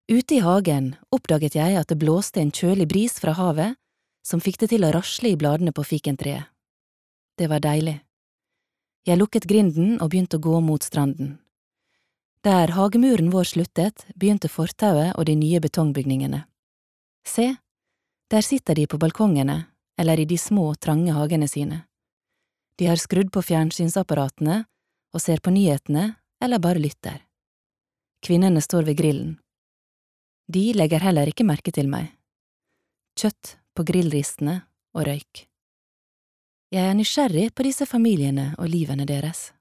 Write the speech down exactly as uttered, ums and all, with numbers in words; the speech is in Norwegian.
Ute i hagen oppdaget jeg at det blåste en kjølig bris fra havet, som fikk det til å rasle i bladene på fikentreet. Det var deilig. Jeg lukket grinden og begynte å gå mot stranden. Der hagemuren vår sluttet, begynte fortauet og de nye betongbygningene. Se, der sitter de på balkongene, eller i de små, trange hagene sine. De har skrudd på fjernsynsapparatene og ser på nyhetene eller bare lytter. Kvinnene står ved grillen. De legger heller ikke merke til meg. Kjøtt på grillristene og røyk. Jeg er nysgjerrig på disse familiene og livene deres.